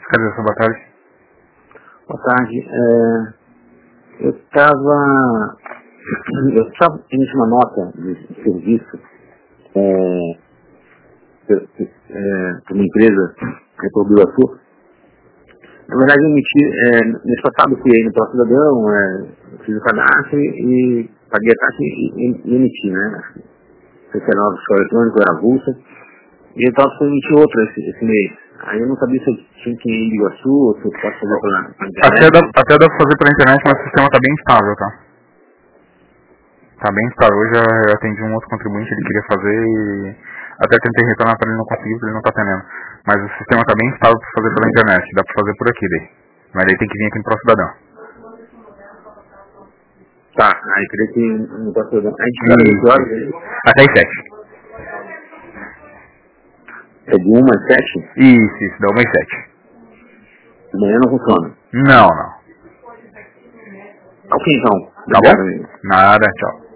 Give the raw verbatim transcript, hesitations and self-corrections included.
Cadê essa boa tarde? Boa tarde. É, eu estava... Eu estava emitir uma nota de serviço é, é, para uma empresa que é para o Sul. Na verdade, eu emiti... É, mês passado, fui aí no Pro Cidadão, é, fiz o cadastro e, e paguei a taxa e, e, e emiti, né? Se era nova escola eletrônica, era avulsa. E eu estava para emitir outra esse, esse mês. Aí eu não sabia se eu tinha que ir em Iguaçu ou se eu posso fazer pela, pela internet. Até dá, até dá pra fazer pela internet, mas o sistema tá bem estável, tá? Tá bem estável. Hoje eu eu atendi um outro contribuinte, ele queria fazer e até tentei retornar para ele, não conseguiu, porque ele não tá atendendo. Mas o sistema tá bem estável pra fazer pela internet, dá pra fazer por aqui daí. Mas daí tem que vir aqui no Pro Cidadão. Tá, aí queria que no Pro Cidadão. A gente fica oito horas? Até às sete. É de uma às sete? Isso, isso, dá uma às sete. De manhã não funciona. Não, não. Ok, então. Tá bom? Nada, tchau.